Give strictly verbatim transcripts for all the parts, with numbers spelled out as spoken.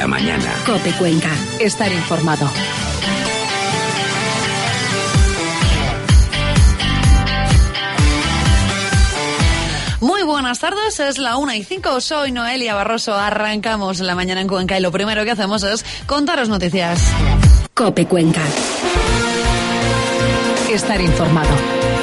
La mañana. COPE Cuenca. Estar informado. Muy buenas tardes, es la una y cinco, soy Noelia Barroso, arrancamos La mañana en Cuenca y lo primero que hacemos es contaros noticias. COPE Cuenca. Estar informado.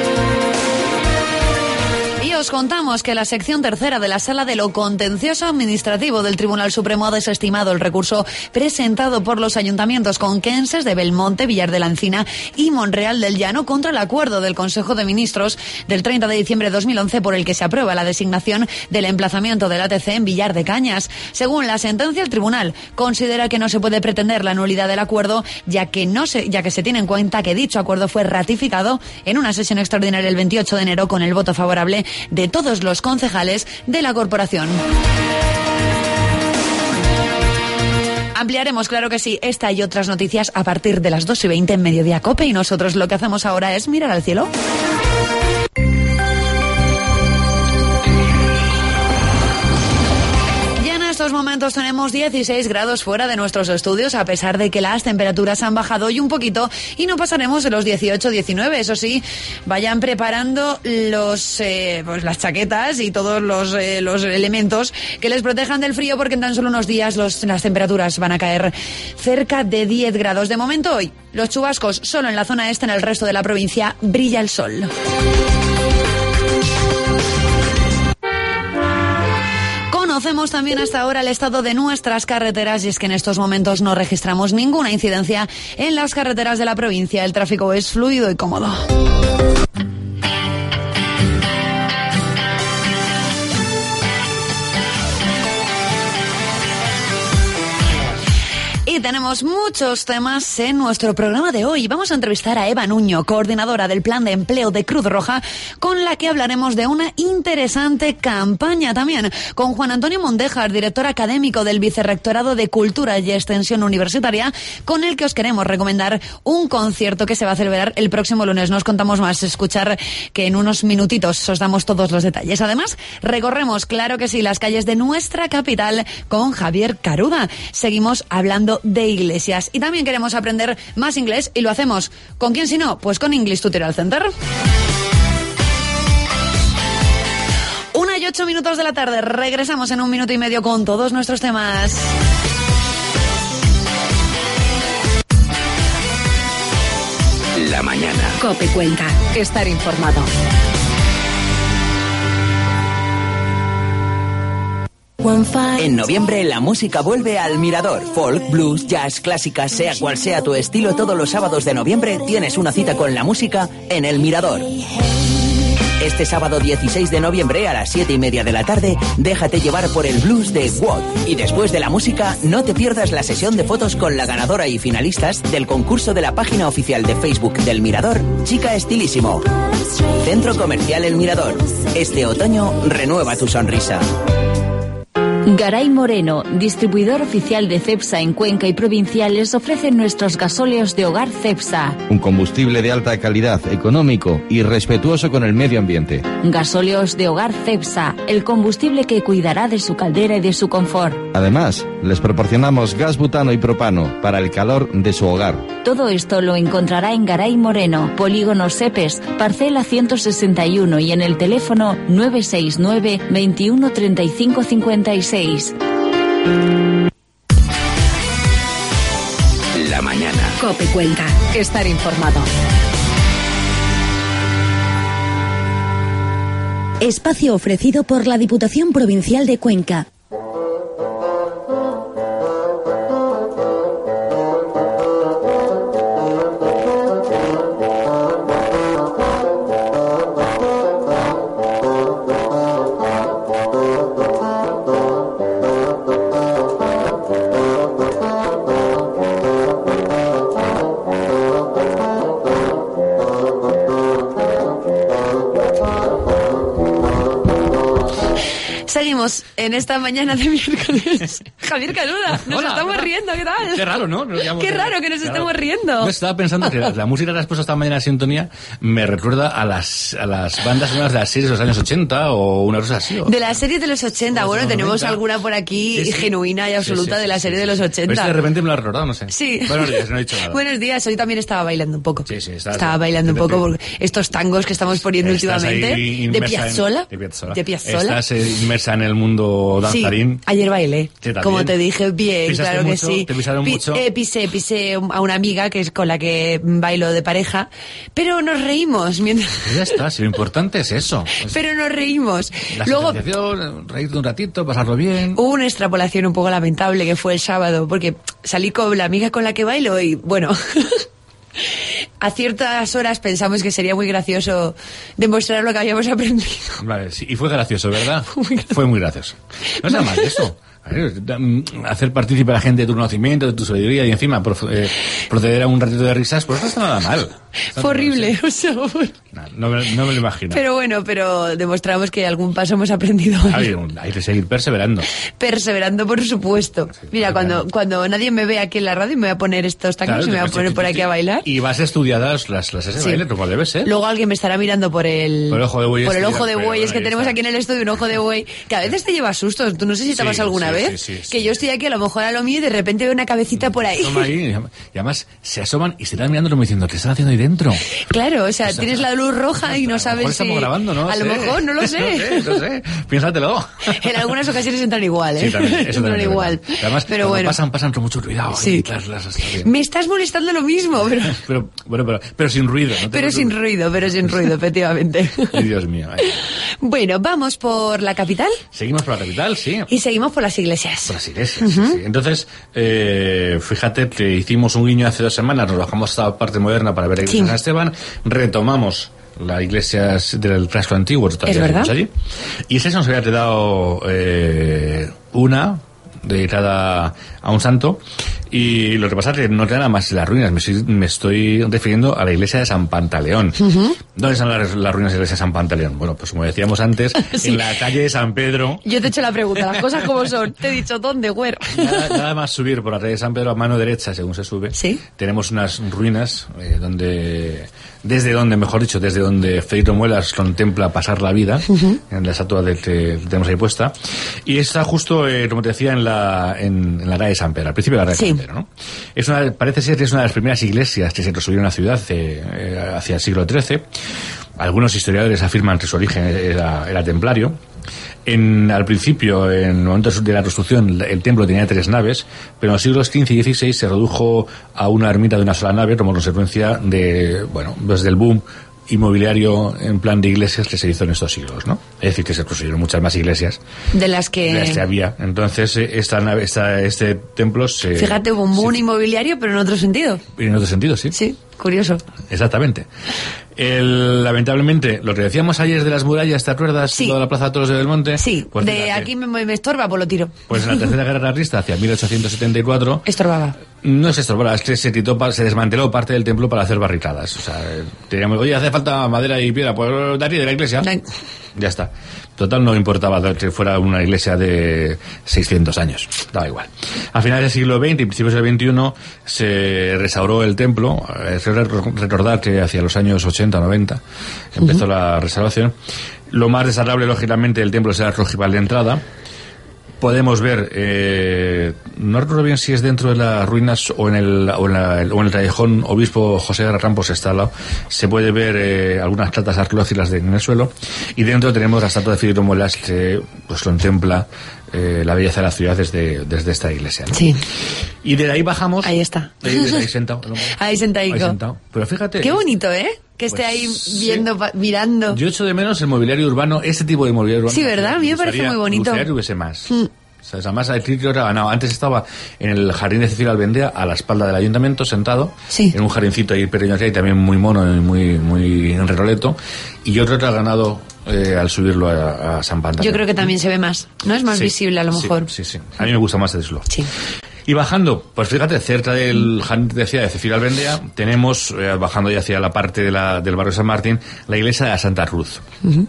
Os contamos que la sección tercera de la Sala de lo Contencioso Administrativo del Tribunal Supremo ha desestimado el recurso presentado por los ayuntamientos conquenses de Belmonte, Villar de la Encina y Monreal del Llano contra el acuerdo del Consejo de Ministros del treinta de diciembre de dos mil once por el que se aprueba la designación del emplazamiento del A T C en Villar de Cañas. Según la sentencia, el tribunal considera que no se puede pretender la nulidad del acuerdo, ya que no se, ya que se tiene en cuenta que dicho acuerdo fue ratificado en una sesión extraordinaria el veintiocho de enero con el voto favorable de todos los concejales de la corporación. Ampliaremos, claro que sí, esta y otras noticias a partir de las dos y veinte en Mediodía COPE, y nosotros lo que hacemos ahora es mirar al cielo. En estos momentos tenemos dieciséis grados fuera de nuestros estudios, a pesar de que las temperaturas han bajado hoy un poquito y no pasaremos de los dieciocho diecinueve. Eso sí, vayan preparando los eh, pues las chaquetas y todos los, eh, los elementos que les protejan del frío, porque en tan solo unos días los, las temperaturas van a caer cerca de diez grados. De momento hoy, los chubascos solo en la zona este, en el resto de la provincia brilla el sol. Conocemos también hasta ahora el estado de nuestras carreteras, y es que en estos momentos no registramos ninguna incidencia en las carreteras de la provincia. El tráfico es fluido y cómodo. Y tenemos muchos temas en nuestro programa de hoy. Vamos a entrevistar a Eva Nuño, coordinadora del Plan de Empleo de Cruz Roja, con la que hablaremos de una interesante campaña también. Con Juan Antonio Mondejar, director académico del Vicerrectorado de Cultura y Extensión Universitaria, con el que os queremos recomendar un concierto que se va a celebrar el próximo lunes. No os contamos más, escuchar que en unos minutitos os damos todos los detalles. Además, recorremos, claro que sí, las calles de nuestra capital con Javier Caruda. Seguimos hablando de iglesias y también queremos aprender más inglés, y lo hacemos ¿con quién si no? Pues con English Tutorial Center. Una y ocho minutos de la tarde, regresamos en un minuto y medio con todos nuestros temas. La mañana. COPE Cuenca. Estar informado. En noviembre la música vuelve al Mirador. Folk, blues, jazz, clásica, sea cual sea tu estilo, todos los sábados de noviembre tienes una cita con la música en el Mirador. Este sábado dieciséis de noviembre a las siete y media de la tarde, déjate llevar por el blues de Watt. Y después de la música, no te pierdas la sesión de fotos con la ganadora y finalistas del concurso de la página oficial de Facebook del Mirador, Chica Estilísimo. Centro Comercial El Mirador. Este otoño renueva tu sonrisa. Garay Moreno, distribuidor oficial de Cepsa en Cuenca y provinciales, ofrece nuestros gasóleos de hogar Cepsa. Un combustible de alta calidad, económico y respetuoso con el medio ambiente. Gasóleos de hogar Cepsa, el combustible que cuidará de su caldera y de su confort. Además, les proporcionamos gas butano y propano para el calor de su hogar. Todo esto lo encontrará en Garay Moreno, Polígono Sepes, parcela ciento sesenta y uno, y en el teléfono nueve seis nueve, veintiuno, treinta y cinco, cincuenta y seis. La mañana. COPE Cuenca. Estar informado. Espacio ofrecido por la Diputación Provincial de Cuenca. En esta mañana de miércoles. Javier Canuda, nos Hola, estamos ¿verdad? riendo, ¿qué tal? Qué raro, ¿no? Nos llamamos Qué de- raro que nos Claro. estemos riendo. Yo estaba pensando que la, la música que te has puesto esta mañana en sintonía me recuerda a las, a las bandas sonoras de las series de los años ochenta o una cosa así. ¿o? De la serie de los ochenta, Los bueno, noventa. tenemos alguna por aquí Sí, sí. genuina y absoluta Sí, sí, de la sí, serie sí, de los sí. ochenta. Pero este de repente me lo has recordado, no sé. Sí. Buenos días, no he dicho nada. Buenos días, hoy también estaba bailando un poco. Sí, sí, estás- estaba bailando un te- poco te- porque estos tangos que estamos poniendo Estás últimamente ahí de inmersa en- Piazzolla, de Piazzolla. de Piazzolla. Estás eh, inmersa en el mundo Sí, danzarín. ayer bailé, Sí, también. como te dije, bien, ¿Pisaste claro que mucho? sí. ¿Te pisaron Pi- mucho? eh, pisé, pisé a una amiga que es con la que bailo de pareja, pero nos reímos mientras... Pues ya está, si lo importante es eso. Es Pero nos reímos. la Luego sensación, reírte un ratito, pasarlo bien. hubo una extrapolación un poco lamentable que fue el sábado, porque salí con la amiga con la que bailo y, bueno, a ciertas horas pensamos que sería muy gracioso demostrar lo que habíamos aprendido. Vale, sí, y fue gracioso, ¿verdad? Fue muy gracioso. No está mal eso. A ver, da- mm, hacer partícipe a la gente de tu conocimiento, de tu sabiduría y encima prof- eh, proceder a un ratito de risas, pues no está nada mal. Está Fue nada mal, horrible, sí. o sea, fue- No, no me, no me lo imagino. pero bueno, pero demostramos que algún paso hemos aprendido hoy. Hay, hay que seguir perseverando. Perseverando, por supuesto. Mira, cuando, cuando nadie me ve aquí en la radio, me voy a poner estos tacos Claro, y me voy a sí, poner sí, por sí, aquí sí. a bailar. Y vas estudiadas las clases de Sí. baile, como debe ser. Luego alguien me estará mirando por el, Por el ojo de buey por el este, ojo de pero buey. Es bueno, que ahí tenemos está. aquí en el estudio un ojo de buey que a veces te lleva sustos. Tú no sé si te Sí, pasa alguna sí, vez. sí, sí, que sí. yo estoy aquí a lo mejor a lo mío y de repente veo una cabecita por ahí. Toma ahí, y además se asoman y se están mirando como diciendo, ¿qué están haciendo ahí dentro? Claro, o sea, O sea, tienes la luz roja y no A lo sabes mejor si... estamos grabando, ¿no? A lo sé. mejor, no lo sé. no sé, no sé. Piénsatelo. En algunas ocasiones entran igual, ¿eh? Sí, también, eso entran también es igual. verdad. Además, pero cuando bueno, pasan, pasan con mucho cuidado. Sí. Y las- las- está bien. me estás molestando lo mismo, pero, Pero, bueno, pero, pero sin ruido. No te pero sin preocupes. ruido, pero sin ruido, efectivamente. Ay, Dios mío. ay. Bueno, vamos por la capital Seguimos por la capital, sí. y seguimos por las iglesias. Por las iglesias, sí, sí. Entonces, eh, fíjate que hicimos un guiño hace dos semanas, nos bajamos a esta parte moderna para ver la iglesia Sí. de San Esteban, retomamos la iglesia del casco antiguo, todavía Es verdad. seguimos allí, y ese nos había quedado eh, una dedicada a un santo, y lo que pasa es que no queda nada más las ruinas. Me estoy, me estoy refiriendo a la iglesia de San Pantaleón. ¿Dónde están las, las ruinas de la iglesia de San Pantaleón? Bueno, pues como decíamos antes, Sí. en la calle de San Pedro. Yo te he hecho la pregunta, las cosas como son. Te he dicho, ¿dónde, güero? Nada, nada más subir por la calle de San Pedro a mano derecha, según se sube, Sí. tenemos unas ruinas eh, donde, desde donde, mejor dicho, desde donde Federico Muelas contempla pasar la vida, en la estatua de, que tenemos ahí puesta, y está justo, eh, como te decía, en la, en, en la calle de San Pedro, al principio de la calle Sí. de San Pedro, ¿no? Es una, parece ser que es una de las primeras iglesias que se construyó en la ciudad eh, eh, hacia el siglo trece. Algunos historiadores afirman que su origen era, era templario. En, al principio, en el momento de la construcción, el templo tenía tres naves, pero en los siglos quince y dieciséis se redujo a una ermita de una sola nave como consecuencia de, bueno, pues del boom inmobiliario en plan de iglesias que se hizo en estos siglos, ¿no? Es decir, que se construyeron muchas más iglesias De las que... de las que había. Entonces, eh, esta nave, esta, este templo se... Fíjate, hubo un boom se- inmobiliario, pero en otro sentido. en otro sentido, sí. Sí, curioso. Exactamente. El, lamentablemente, lo que decíamos ayer de las murallas, ¿te acuerdas? Sí. Toda la plaza de Toros del Monte. Sí, Pues de fíjate, aquí me, me estorba, pues lo tiro. Pues en la Tercera Guerra Carlista, hacia mil ochocientos setenta y cuatro, Estorbaba. no se estorbara, es que se, quitó, pa- se desmanteló parte del templo para hacer barricadas. O sea, eh, teníamos, oye, hace falta madera y piedra, pues de aquí, de la iglesia. La- Ya está. Total, no importaba que fuera una iglesia de seiscientos años. Daba igual. A finales del siglo veinte y principios del veintiuno se restauró el templo. Eh, Quiero recordar que hacia los años ochenta o noventa empezó la restauración. Lo más destacable, lógicamente, del templo es el arco ojival de entrada. Podemos ver, eh, no recuerdo bien si es dentro de las ruinas o en el, o en, la- o en el callejón Obispo José de Ramos está al lado, se puede ver eh, algunas platas arqueológicas de- en el suelo, y dentro tenemos la estatua de Federico Muelas que pues contempla eh, la belleza de la ciudad desde, desde esta iglesia, ¿no? Sí. Y de ahí bajamos. Ahí está. Ahí, desde ahí sentado. el hombre. Ahí sentadico. Ahí sentado. Pero fíjate. Qué bonito, ¿eh? Que esté Pues, ahí sí. viendo, pa- mirando. Yo echo de menos el mobiliario urbano, este tipo de mobiliario urbano. Sí, ¿verdad? A mí me parece gustaría- muy bonito. gustaría que hubiese más. Mm. O sea, además, el sitio era ganado. Antes estaba en el jardín de Cecilia Albendea, a la espalda del ayuntamiento, sentado. Sí. En un jardincito ahí pequeño que hay, también muy mono y muy, muy en reroleto. Y otro que ha ganado eh, al subirlo a, a San Pantaleón. Yo creo que también se ve más. ¿No? Es más Sí, visible, a lo sí, mejor. Sí, sí. A mí me gusta más decirlo. Sí. Y bajando, pues fíjate, cerca del jardín de Cecilia de Cecilia Albendea, tenemos, eh, bajando ya hacia la parte de la, del barrio de San Martín, la iglesia de la Santa Cruz.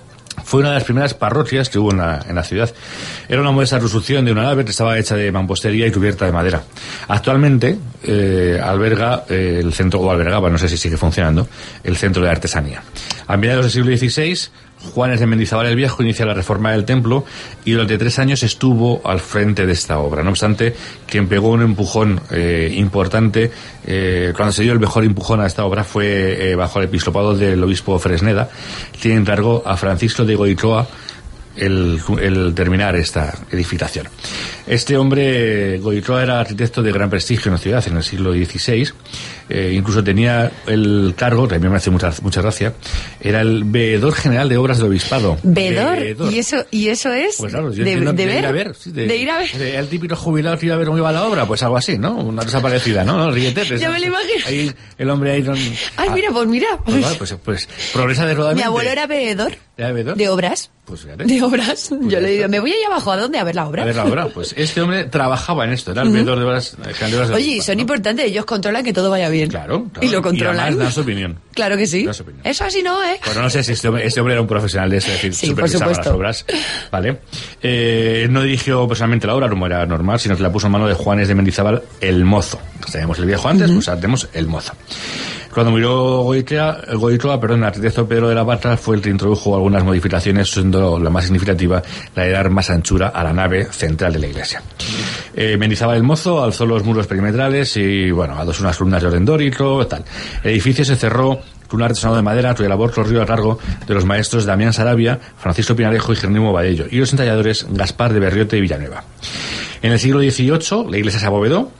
Fue una de las primeras parroquias que hubo en la, en la ciudad. Era una modesta construcción de una nave que estaba hecha de mampostería y cubierta de madera. Actualmente eh, alberga eh, el centro, o albergaba, no sé si sigue funcionando, el centro de artesanía. A mediados del siglo dieciséis, Juanes de Mendizábal el Viejo inicia la reforma del templo y durante tres años estuvo al frente de esta obra. No obstante, quien pegó un empujón eh, importante, eh, cuando se dio el mejor empujón a esta obra fue eh, bajo el episcopado del obispo Fresneda, quien encargó a Francisco de Goicoa el, el terminar esta edificación. Este hombre, Goicoa, era arquitecto de gran prestigio en la ciudad en el siglo dieciséis. Eh, incluso tenía el cargo, también me hace mucha, mucha gracia, era el veedor general de obras del obispado. ¿Veedor? ¿Y eso, y eso es? Pues claro, yo de, entiendo, de, de, ver, ir a ver. Sí, de, de ir a ver. De, el típico jubilado que iba a ver cómo iba la obra, pues algo así, ¿no? Una cosa parecida, ¿no? ¿No? Ríete. Ya me lo imagino. Ahí, el hombre ahí... Con, Ay, mira, pues mira. Pues, pues, pues, pues progresa desrodadamente. Mi abuelo era veedor. ¿Era veedor? De obras. Pues fíjate. De obras. Pues yo le digo, me voy allá abajo, ¿a dónde? A ver la obra. A ver la obra. Pues este hombre trabajaba en esto, era el veedor de obras. De obras Oye, y son ¿no? importantes, ellos controlan que todo vaya bien. Claro, claro. Y lo controlan. Y además dan su opinión. Claro que sí. Su opinión. Eso así no, ¿eh? Bueno, no sé si este hombre, este hombre era un profesional de eso, es decir, sí, supervisaba las obras. Vale. Eh, no dirigió personalmente la obra, como era normal, sino que la puso en mano de Juanes de Mendizábal el Mozo. Teníamos el viejo antes, uh-huh. pues ahora tenemos el Mozo. Cuando murió Goicoa, Goicoa, perdón, el arquitecto Pedro de la Bartra fue el que introdujo algunas modificaciones, siendo la más significativa la de dar más anchura a la nave central de la iglesia. Eh, Mendizábal el Mozo alzó los muros perimetrales y, bueno, adosó unas columnas de orden dórico, tal. El edificio se cerró con un artesonado de madera cuya labor corrió a cargo de los maestros Damián Sarabia, Francisco Pinarejo y Jerónimo Badello, y los entalladores Gaspar de Berriote y Villanueva. En el siglo dieciocho, la iglesia se abovedó,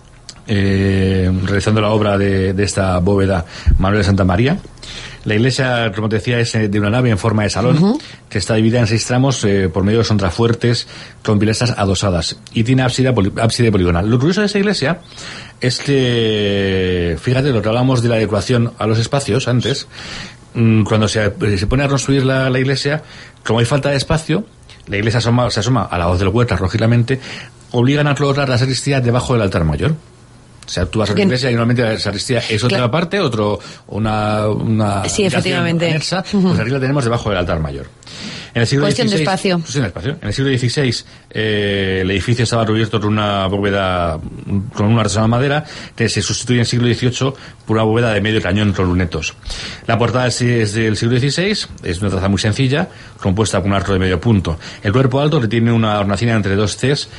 Eh, realizando la obra de, de esta bóveda Manuel de Santa María. La iglesia, como te decía, es de una nave en forma de salón, uh-huh. que está dividida en seis tramos eh, por medio de contrafuertes con pilastras adosadas y tiene ábside, poli, ábside poligonal. Lo curioso de esta iglesia es que, fíjate, lo que hablábamos de la adecuación a los espacios antes, cuando se, se pone a construir la, la iglesia, como hay falta de espacio, la iglesia asoma, se asoma a la hoz del huerta rojilamente, obligan a colocar la sacristía debajo del altar mayor. O sea, tú vas a la iglesia y normalmente la sacristía es otra claro. parte, otro, una, una sí, efectivamente. Anexa, pues aquí la tenemos debajo del altar mayor. En el siglo Cuestión dieciséis, de espacio. Cuestión de espacio. En el siglo dieciséis, eh, el edificio estaba cubierto con una bóveda, con una artesonado de madera, que se sustituye en el siglo dieciocho por una bóveda de medio cañón con lunetos. La portada es del siglo dieciséis, es una traza muy sencilla, compuesta por un arco de medio punto. El cuerpo alto, que tiene una hornacina entre dos Cs,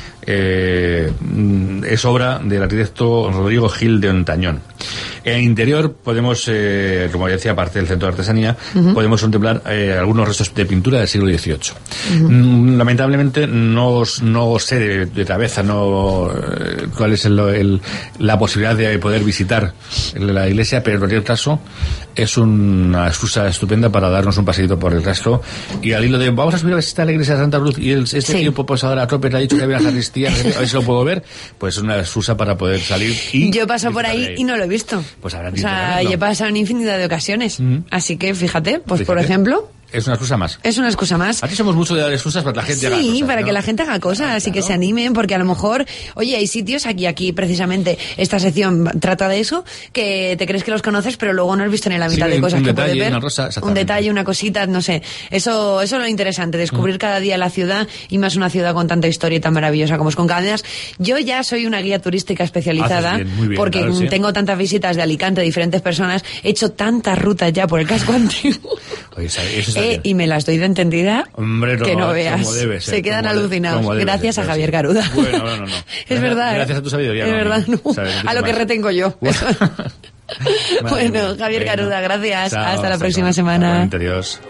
eh, es obra del arquitecto Rodrigo Gil de Ontañón. En el interior podemos, eh, como ya decía, aparte del centro de artesanía, uh-huh. podemos contemplar eh, algunos restos de pintura del siglo dieciocho. Uh-huh. Mm, lamentablemente no, no sé de, de cabeza no eh, cuál es el, el, la posibilidad de poder visitar la iglesia, pero en cualquier caso es una excusa estupenda para darnos un paseíto por el resto. Y al hilo de vamos a subir a visitar la iglesia de Santa Cruz y el, este sí. tiempo pues ahora a tope ha dicho que había una sacristía, a ver si lo puedo ver, pues es una excusa para poder salir. Y yo paso por ahí, ahí y no lo he visto. Pues habrá o sea, yo he pasado en infinidad de ocasiones. Mm. Así que fíjate, pues fíjate. Por ejemplo... Es una excusa más. Es una excusa más. Aquí somos mucho de dar excusas para que la gente sí, haga cosas. Sí, para ¿no? que la gente haga cosas ah, claro. y que se animen, porque a lo mejor, oye, hay sitios aquí, aquí precisamente, esta sección trata de eso, que te crees que los conoces, pero luego no has visto ni la mitad sí, de cosas un que detalle, puedes ver. Una rosa, un detalle, una cosita, no sé. Eso, eso es lo interesante, descubrir mm. cada día la ciudad, y más una ciudad con tanta historia y tan maravillosa como es con Cadenas. Yo ya soy una guía turística especializada, bien, bien, porque claro, sí. tengo tantas visitas de Alicante de diferentes personas, he hecho tantas rutas ya por el casco antiguo. Oye, eso eso eh, y me las doy de entendida. Hombre, no, que no veas. Ser, se quedan como alucinados. Debe, gracias ser, a Javier sí. Caruda. Bueno, no, no, no. es gracias, verdad. Gracias a tu sabiduría. Es no, verdad, no. Sabes, a lo que retengo yo. Bueno, Javier Venga. Caruda, gracias. Chao, hasta la hasta próxima chao. semana. Adiós.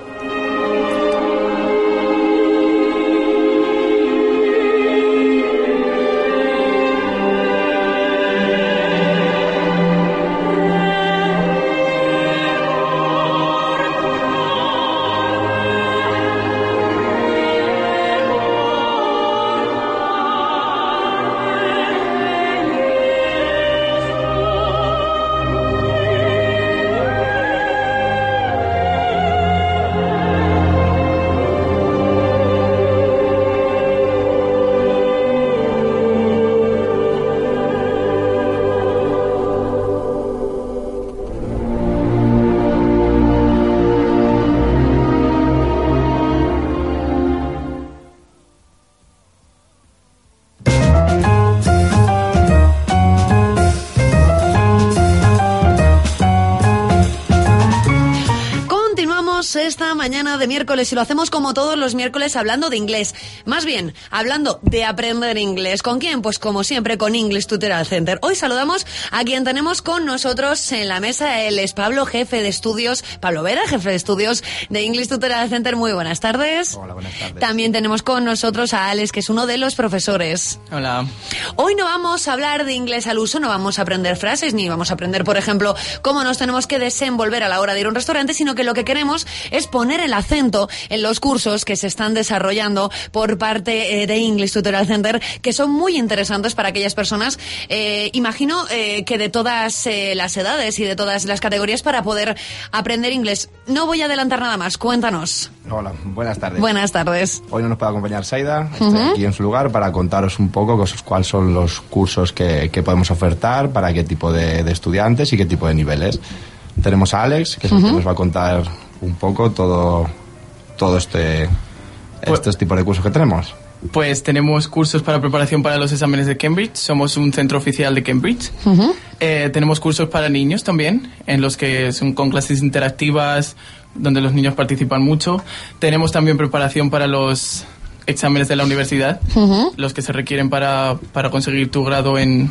esta mañana de miércoles y lo hacemos como todos los miércoles hablando de inglés. Más bien, hablando de aprender inglés. ¿Con quién? Pues como siempre con English Tutorial Center. Hoy saludamos a quien tenemos con nosotros en la mesa. Él es Pablo, jefe de estudios, Pablo Vera, jefe de estudios de English Tutorial Center. Muy buenas tardes. Hola, buenas tardes. También tenemos con nosotros a Alex, que es uno de los profesores. Hola. Hoy no vamos a hablar de inglés al uso, no vamos a aprender frases, ni vamos a aprender, por ejemplo, cómo nos tenemos que desenvolver a la hora de ir a un restaurante, sino que lo que queremos es poner el acento en los cursos que se están desarrollando por parte eh, de English Tutorial Center, que son muy interesantes para aquellas personas, eh, imagino eh, que de todas eh, las edades y de todas las categorías, para poder aprender inglés. No voy a adelantar nada más, cuéntanos. Hola, buenas tardes. Buenas tardes. Hoy no nos puede acompañar Saida, estoy Uh-huh. aquí en su lugar para contaros un poco cosas, cuáles son los cursos que, que podemos ofertar, para qué tipo de, de estudiantes y qué tipo de niveles. Tenemos a Alex, que es el Uh-huh. que nos va a contar un poco todo, todo este, Pues- estos tipos de cursos que tenemos. Pues tenemos cursos para preparación para los exámenes de Cambridge. Somos un centro oficial de Cambridge. Uh-huh. Eh, tenemos cursos para niños también, en los que son con clases interactivas, donde los niños participan mucho. Tenemos también preparación para los exámenes de la universidad, Uh-huh. los que se requieren para, para conseguir tu grado en,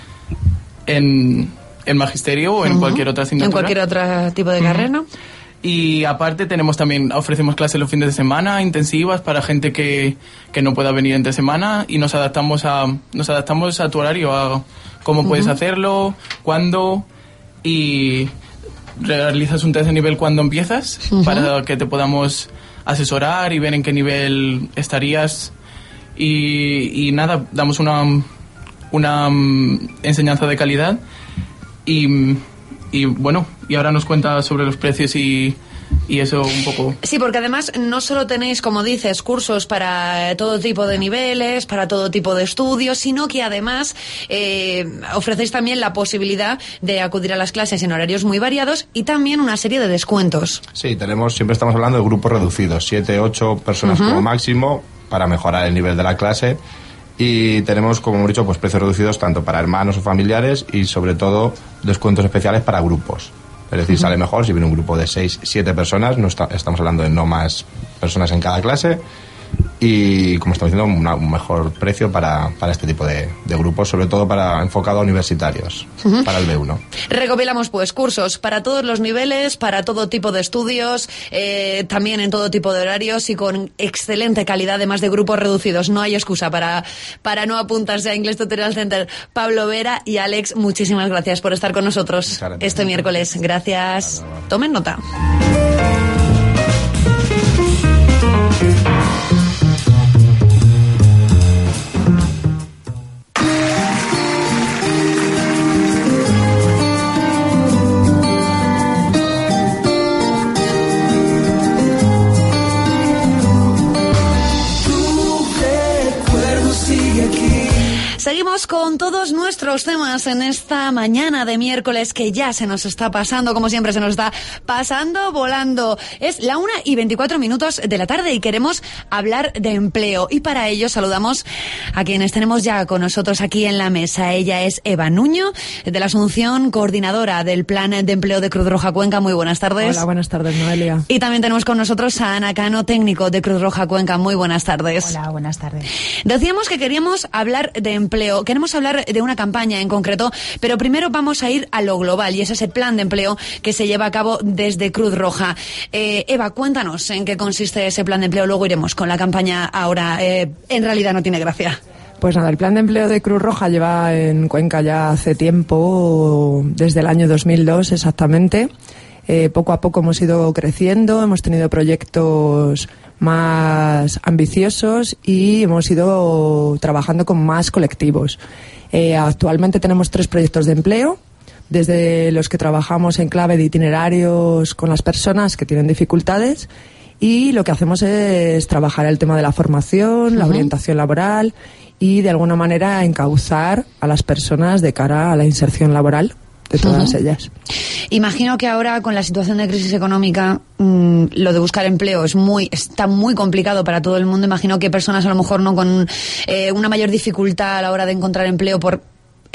en, en magisterio o en Uh-huh. cualquier otra asignatura. En cualquier otro tipo de carrera, ¿no? Y aparte tenemos también, ofrecemos clases los fines de semana, intensivas, para gente que, que no pueda venir entre semana, y nos adaptamos a, nos adaptamos a tu horario, a cómo puedes hacerlo, cuándo, y realizas un test de nivel cuando empiezas, Ujú. para que te podamos asesorar y ver en qué nivel estarías. Y, y nada, damos una, una mm, enseñanza de calidad. Y, y bueno, y ahora nos cuenta sobre los precios y, y eso un poco. Sí, porque además no solo tenéis, como dices, cursos para eh, todo tipo de niveles, para todo tipo de estudios, sino que además eh, ofrecéis también la posibilidad de acudir a las clases en horarios muy variados y también una serie de descuentos. Sí, tenemos, siempre estamos hablando de grupos reducidos, siete, ocho personas Uh-huh. como máximo, para mejorar el nivel de la clase. Y tenemos, como hemos dicho, pues precios reducidos tanto para hermanos o familiares, y sobre todo descuentos especiales para grupos. Es decir, sale mejor si viene un grupo de seis, siete personas, no está- estamos hablando de no más personas en cada clase, y como estamos diciendo, una- un mejor precio para, para este tipo de, de grupos, sobre todo para enfocado a universitarios, para el B uno. Recopilamos pues cursos para todos los niveles, para todo tipo de estudios, eh, también en todo tipo de horarios y con excelente calidad, además de grupos reducidos. No hay excusa para, para no apuntarse a English Tutorial Center. Pablo Vera y Alex, muchísimas gracias por estar con nosotros Muchas gracias. este miércoles. Gracias. Hasta luego. Tomen nota. Seguimos con todos nuestros temas en esta mañana de miércoles, que ya se nos está pasando, como siempre se nos está pasando volando. Es la una y veinticuatro minutos de la tarde y queremos hablar de empleo. Y para ello saludamos a quienes tenemos ya con nosotros aquí en la mesa. Ella es Eva Nuño, de la Asunción, coordinadora del Plan de Empleo de Cruz Roja Cuenca. Muy buenas tardes. Hola, buenas tardes, Noelia. Y también tenemos con nosotros a Ana Cano, técnico de Cruz Roja Cuenca. Muy buenas tardes. Hola, buenas tardes. Decíamos que queríamos hablar de empleo. Queremos hablar de una campaña en concreto, pero primero vamos a ir a lo global, y es ese plan de empleo que se lleva a cabo desde Cruz Roja. Eh, Eva, cuéntanos en qué consiste ese plan de empleo. Luego iremos con la campaña ahora. Eh, en realidad no tiene gracia. Pues nada, el plan de empleo de Cruz Roja lleva en Cuenca ya hace tiempo, desde el año dos mil dos exactamente. Eh, poco a poco hemos ido creciendo, hemos tenido proyectos más ambiciosos y hemos ido trabajando con más colectivos. Eh, actualmente tenemos tres proyectos de empleo, desde los que trabajamos en clave de itinerarios con las personas que tienen dificultades, y lo que hacemos es trabajar el tema de la formación, la Ujú. orientación laboral y de alguna manera encauzar a las personas de cara a la inserción laboral de todas Ujú. ellas. Imagino que ahora, con la situación de crisis económica, mmm, lo de buscar empleo es muy está muy complicado para todo el mundo. Imagino que personas a lo mejor no con eh, una mayor dificultad a la hora de encontrar empleo por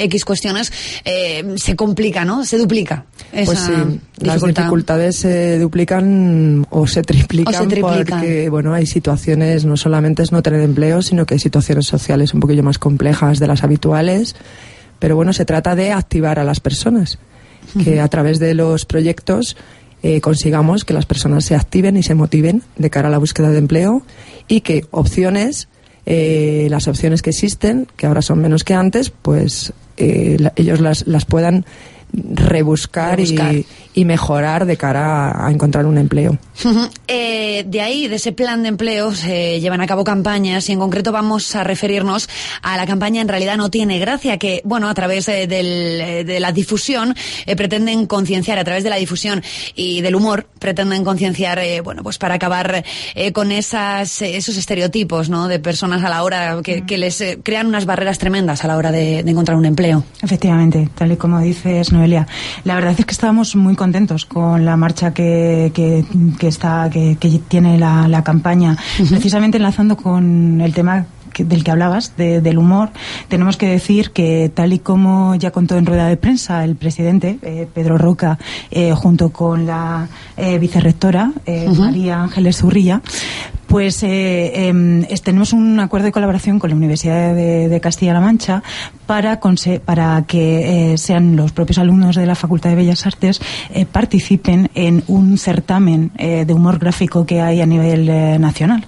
X cuestiones, eh, se complica, ¿no? Se duplica esa Pues sí, las dificultad. dificultades se duplican o se triplican, O se triplican. porque, bueno, hay situaciones, no solamente es no tener empleo, sino que hay situaciones sociales un poquillo más complejas de las habituales. Pero bueno, se trata de activar a las personas, que a través de los proyectos eh, consigamos que las personas se activen y se motiven de cara a la búsqueda de empleo, y que opciones, eh, las opciones que existen, que ahora son menos que antes, pues eh, la, ellos las, las puedan rebuscar, Rebuscar. Y, y mejorar de cara a, a encontrar un empleo. Ujú. Eh, de ahí, de ese plan de empleo, se llevan a cabo campañas, y en concreto vamos a referirnos a la campaña En realidad no tiene gracia, que, bueno, a través eh, del, eh, de la difusión eh, pretenden concienciar, a través de la difusión y del humor, pretenden concienciar, eh, bueno, pues para acabar eh, con esas, eh, esos estereotipos, ¿no?, de personas a la hora, que, que les eh, crean unas barreras tremendas a la hora de, de encontrar un empleo. Efectivamente, tal y como dices, Noelia. La verdad es que estábamos muy contentos con la marcha que, que, que está que, que tiene la, la campaña, uh-huh. precisamente enlazando con el tema que, del que hablabas, de, del humor. Tenemos que decir que, tal y como ya contó en rueda de prensa el presidente, eh, Pedro Roca, eh, junto con la eh, vicerrectora, eh, uh-huh. María Ángeles Zurrilla, pues eh, eh, tenemos un acuerdo de colaboración con la Universidad de, de Castilla-La Mancha para, conse- para que eh, sean los propios alumnos de la Facultad de Bellas Artes eh, participen en un certamen eh, de humor gráfico que hay a nivel eh, nacional.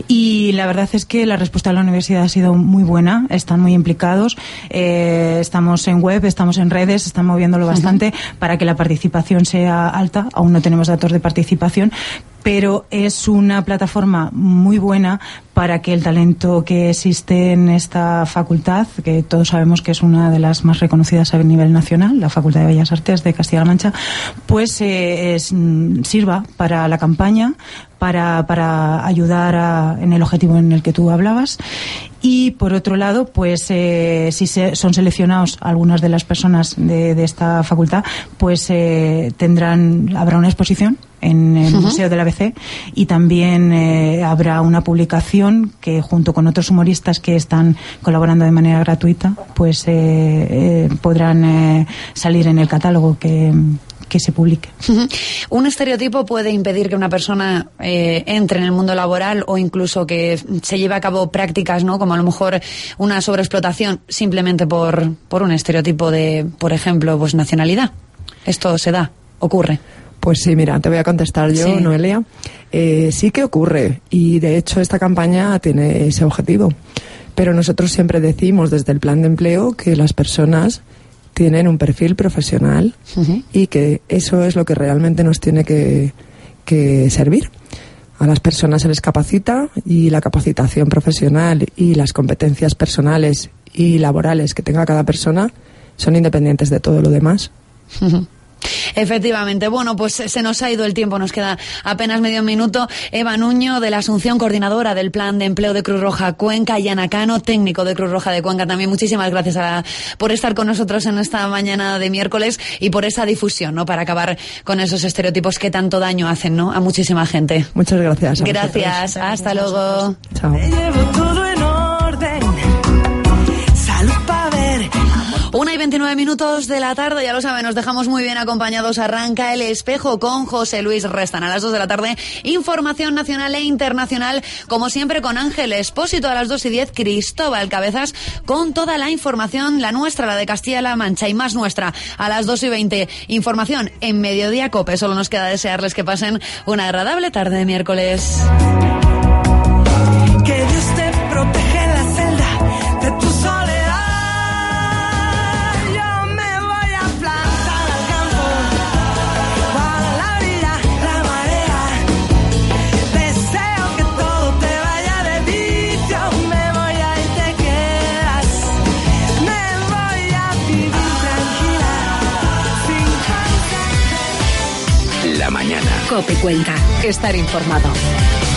Y la verdad es que la respuesta de la universidad ha sido muy buena, están muy implicados, eh, estamos en web, estamos en redes, están moviéndolo bastante uh-huh. para que la participación sea alta. Aún no tenemos datos de participación, pero es una plataforma muy buena para que el talento que existe en esta facultad, que todos sabemos que es una de las más reconocidas a nivel nacional, la Facultad de Bellas Artes de Castilla-La Mancha, pues eh, es, sirva para la campaña, para, para ayudar a, en el objetivo en el que tú hablabas. Y por otro lado, pues eh, si se, son seleccionados algunas de las personas de, de esta facultad, pues eh, tendrán habrá una exposición en el uh-huh. Museo del A B C, y también eh, habrá una publicación que, junto con otros humoristas que están colaborando de manera gratuita, pues eh, eh, podrán eh, salir en el catálogo que que se publique. Uh-huh. ¿Un estereotipo puede impedir que una persona eh, entre en el mundo laboral, o incluso que se lleve a cabo prácticas, ¿no?, como a lo mejor una sobreexplotación, simplemente por, por un estereotipo de, por ejemplo, pues nacionalidad? ¿Esto se da? ¿Ocurre? Pues sí, mira, te voy a contestar yo, sí. Noelia. Eh, sí que ocurre, y de hecho esta campaña tiene ese objetivo. Pero nosotros siempre decimos desde el plan de empleo que las personas tienen un perfil profesional uh-huh. y que eso es lo que realmente nos tiene que, que servir. A las personas se les capacita, y la capacitación profesional y las competencias personales y laborales que tenga cada persona son independientes de todo lo demás. Uh-huh. Efectivamente. Bueno, pues se nos ha ido el tiempo, nos queda apenas medio minuto. Eva Nuño, de la Asunción, coordinadora del Plan de Empleo de Cruz Roja Cuenca, y Ana Cano, técnico de Cruz Roja de Cuenca también. Muchísimas gracias a la, por estar con nosotros en esta mañana de miércoles, y por esa difusión, ¿no?, para acabar con esos estereotipos que tanto daño hacen, ¿no?, a muchísima gente. Muchas gracias. Gracias, hasta luego. Chao. Me llevo todo en orden. Salud para ver. Una y veintinueve minutos de la tarde, ya lo saben, nos dejamos muy bien acompañados. Arranca El Espejo con José Luis Restan. A las dos de la tarde, información nacional e internacional, como siempre, con Ángel Expósito. A las dos y diez, Cristóbal Cabezas con toda la información, la nuestra, la de Castilla-La Mancha y más nuestra. A las dos y veinte, información en Mediodía Cope. Solo nos queda desearles que pasen una agradable tarde de miércoles. Que Dios te protege en la celda de tu soledad. La mañana. Cope Cuenca. Estar informado.